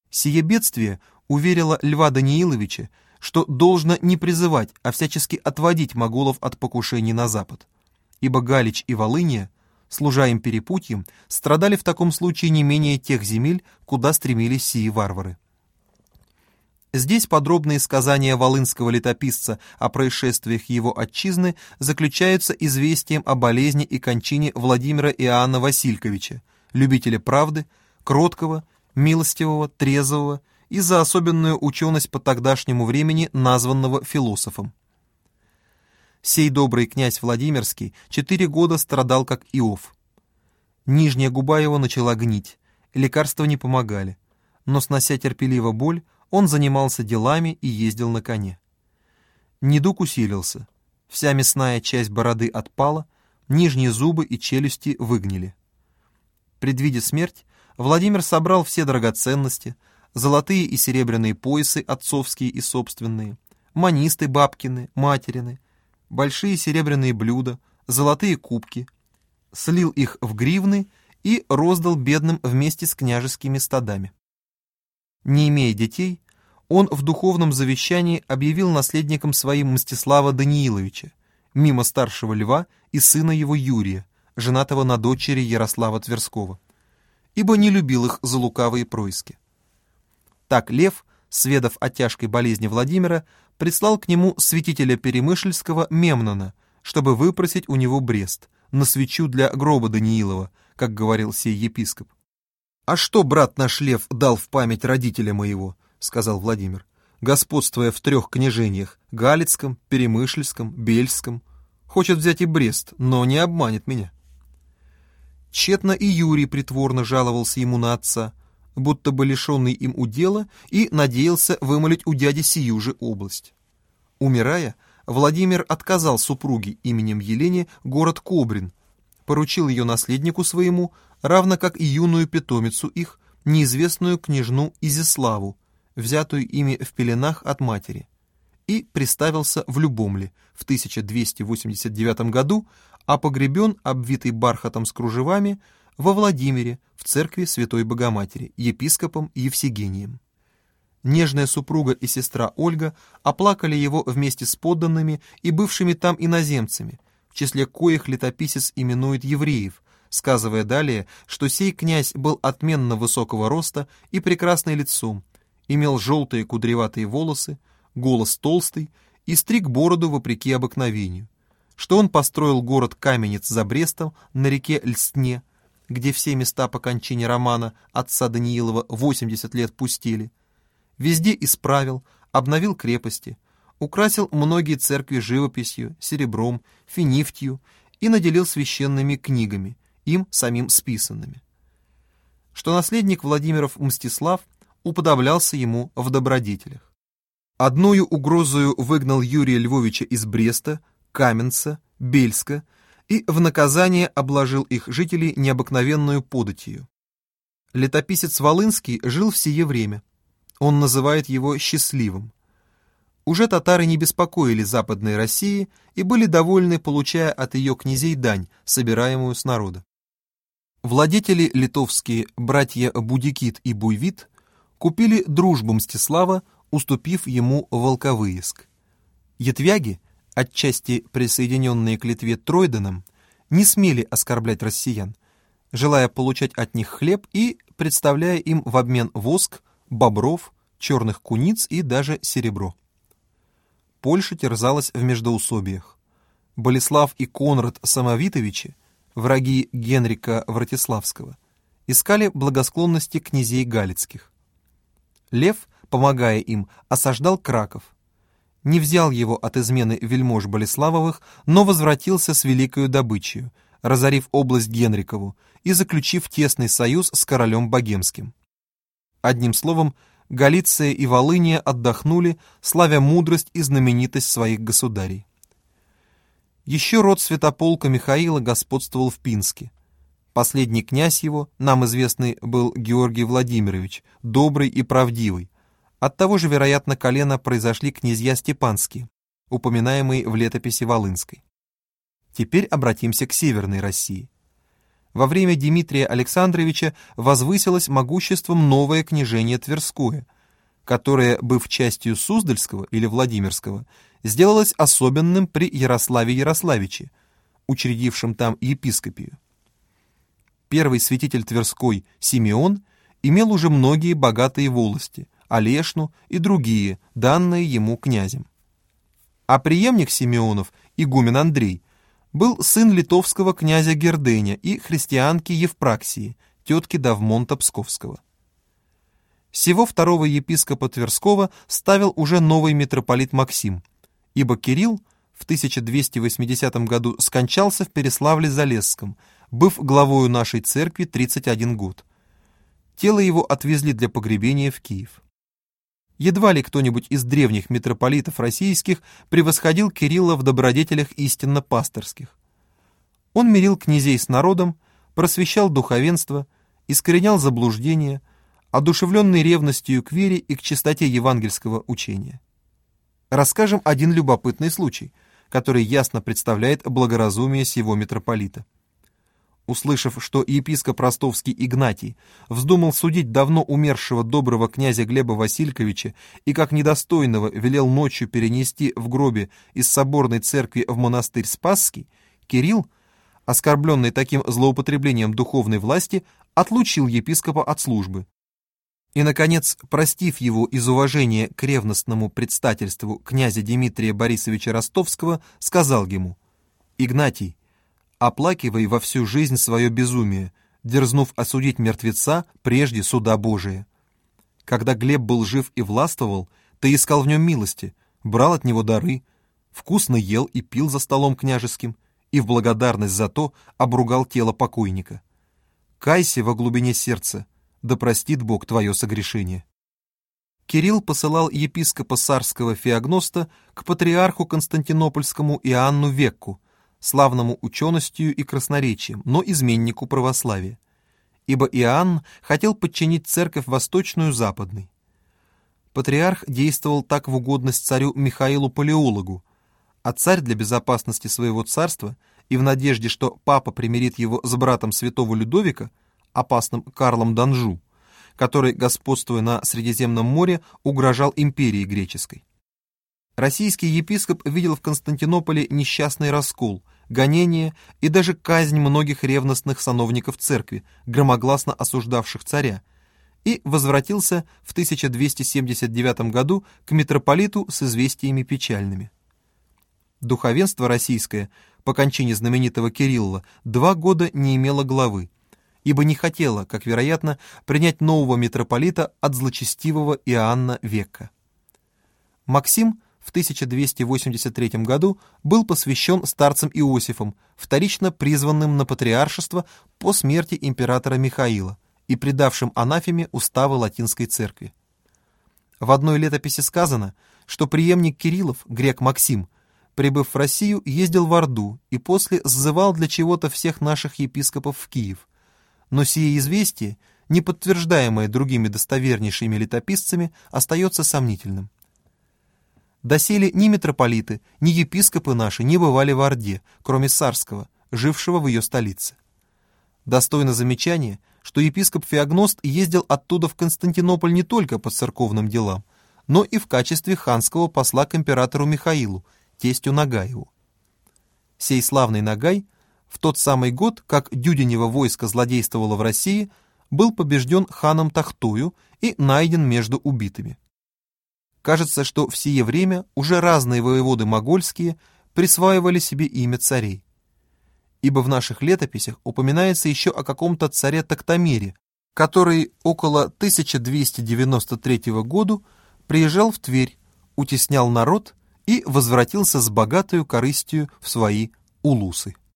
Сие бедствие уверило Льва Данииловича, что должно не призывать, а всячески отводить моголов от покушений на запад, ибо Галич и Волыния, служа им перепутьем, страдали в таком случае не менее тех земель, куда стремились сии варвары. Здесь подробные сказания волынского летописца о происшествиях его отчизны заключаются известием о болезни и кончине Владимира Иоанна Васильковича, любителя правды, кроткого, милостивого, трезвого и за особенную ученость по тогдашнему времени названного философом. Сей добрый князь Владимирский 4 года страдал как Иов. Нижняя губа его начала гнить, лекарства не помогали, но, снося терпеливо боль, он занимался делами и ездил на коне. Недуг усилился, вся мясная часть бороды отпала, нижние зубы и челюсти выгнили. Предвидя смерть, Владимир собрал все драгоценности, золотые и серебряные поясы отцовские и собственные, манисты бабкины, материны, большие серебряные блюда, золотые кубки, слил их в гривны и роздал бедным вместе с княжескими стадами. Не имея детей, он в духовном завещании объявил наследником своим Мстислава Данииловича, мимо старшего Льва и сына его Юрия, женатого на дочери Ярослава Тверского, ибо не любил их за лукавые происки. Так Лев, сведав о тяжкой болезни Владимира, прислал к нему святителя Перемышльского Мемнона, чтобы выпросить у него брест, на свечу для гроба Даниилова, как говорил сей епископ. «А что брат наш Лев дал в память родителя моего?» — сказал Владимир, господствуя в 3 княжениях — Галицком, Перемышльском, Бельском. Хочет взять и Брест, но не обманет меня. Тщетно и Юрий притворно жаловался ему на отца, будто бы лишенный им удела, и надеялся вымолить у дяди сию же область. Умирая, Владимир отказал супруге именем Елене город Кобрин, поручил ее наследнику своему, равно как и юную питомицу их, неизвестную княжну Изяславу, взятую ими в пеленах от матери, и приставился в Любомле в 1289 году, а погребен, обвитый бархатом с кружевами, во Владимире в церкви Святой Богоматери, епископом Евсегением. Нежная супруга и сестра Ольга оплакали его вместе с подданными и бывшими там иноземцами, в числе коих летописец именует евреев, сказывая далее, что сей князь был отменно высокого роста и прекрасный лицом, имел желтые кудреватые волосы, голос толстый и стриг бороду вопреки обыкновению, что он построил город Каменец за Брестом на реке Льстне, где все места по кончине Романа отца Даниилова 80 лет пустели, везде исправил, обновил крепости, украсил многие церкви живописью, серебром, финифтью и наделил священными книгами, им самим списанными. Что наследник Владимиров Мстислав уподоблялся ему в добродетелях. Одною угрозою выгнал Юрия Львовича из Бреста, Каменца, Бельска и в наказание обложил их жителей необыкновенную податью. Летописец Волынский жил в сие время. Он называет его счастливым. Уже татары не беспокоили Западной России и были довольны, получая от ее князей дань, собираемую с народа. Владетели литовские братья Будикит и Буйвит купили дружбу Мстислава, уступив ему Волковыиск. Ятвяги, отчасти присоединенные к Литве Тройденом, не смели оскорблять россиян, желая получать от них хлеб и представляя им в обмен воск, бобров, черных куниц и даже серебро. Польша терзалась в междоусобиях. Болеслав и Конрад Самовитовичи, враги Генрика Вратиславского, искали благосклонности князей галицких. Лев, помогая им, осаждал Краков. Не взял его от измены вельмож Болеславовых, но возвратился с великою добычей, разорив область Генрикову и заключив тесный союз с королем Богемским. Одним словом, Галиция и Волыния отдохнули, славя мудрость и знаменитость своих государей. Еще род святополка Михаила господствовал в Пинске. Последний князь его, нам известный, был Георгий Владимирович, добрый и правдивый. От того же, вероятно, колена произошли князья Степанские, упоминаемые в летописи Волынской. Теперь обратимся к Северной России. Во время Дмитрия Александровича возвысилось могуществом новое княжение Тверское, которое, быв частью Суздальского или Владимирского, сделалось особенным при Ярославе Ярославиче, учредившем там епископию. Первый святитель Тверской, Симеон, имел уже многие богатые волости, Олешну и другие, данные ему князем. А преемник Симеонов, игумен Андрей, был сын литовского князя Герденя и христианки Евпраксии, тетки Давмонта Псковского. Сего второго епископа Тверского ставил уже новый митрополит Максим, ибо Кирилл в 1280 году скончался в Переславле-Залесском, быв главою нашей церкви 31 год. Тело его отвезли для погребения в Киев. Едва ли кто-нибудь из древних митрополитов российских превосходил Кирилла в добродетелях истинно пасторских. Он мирил князей с народом, просвещал духовенство, искоренял заблуждения, одушевленный ревностью к вере и к чистоте евангельского учения. Расскажем один любопытный случай, который ясно представляет благоразумие сего митрополита. Услышав, что епископ ростовский Игнатий вздумал судить давно умершего доброго князя Глеба Васильковича и как недостойного велел ночью перенести в гробе из соборной церкви в монастырь Спасский, Кирилл, оскорбленный таким злоупотреблением духовной власти, отлучил епископа от службы. И, наконец, простив его из уважения к ревностному предстательству князя Дмитрия Борисовича Ростовского, сказал ему: «Игнатий, оплакивай во всю жизнь свое безумие, дерзнув осудить мертвеца прежде суда Божия. Когда Глеб был жив и властвовал, ты искал в нем милости, брал от него дары, вкусно ел и пил за столом княжеским, и в благодарность за то обругал тело покойника. Кайся во глубине сердца, да простит Бог твое согрешение». Кирилл посылал епископа Сарского Феогноста к патриарху Константинопольскому Иоанну Векку, славному ученостью и красноречием, но изменнику православия, ибо Иоанн хотел подчинить церковь восточную западной. Патриарх действовал так в угодность царю Михаилу Палеологу, а царь для безопасности своего царства и в надежде, что папа примирит его с братом святого Людовика, опасным Карлом Данжу, который, господствуя на Средиземном море, угрожал империи греческой. Российский епископ видел в Константинополе несчастный раскол, гонение и даже казнь многих ревностных сановников церкви, громогласно осуждавших царя, и возвратился в 1279 году к митрополиту с известиями печальными. Духовенство российское по кончине знаменитого Кирилла 2 года не имело главы, ибо не хотело, как вероятно, принять нового митрополита от злочестивого Иоанна Векка. Максим в 1283 году был посвящен старцем Иосифом, вторично призванным на патриаршество по смерти императора Михаила и предавшим анафеме уставы Латинской церкви. В одной летописи сказано, что преемник Кириллов, грек Максим, прибыв в Россию, ездил в Орду и после сзывал для чего-то всех наших епископов в Киев. Но сие известие, не подтверждаемое другими достовернейшими летописцами, остается сомнительным. Доселе ни митрополиты, ни епископы наши не бывали в Орде, кроме Сарского, жившего в ее столице. Достойно замечания, что епископ Феогност ездил оттуда в Константинополь не только по церковным делам, но и в качестве ханского посла к императору Михаилу, тестю Нагаеву. Сей славный Нагай в тот самый год, как Дюдинево войско злодействовало в России, был побежден ханом Тахтою и найден между убитыми. Кажется, что в сие время уже разные воеводы могольские присваивали себе имя царей. Ибо в наших летописях упоминается еще о каком-то царе Токтамире, который около 1293 года приезжал в Тверь, утеснял народ и возвратился с богатою корыстью в свои улусы.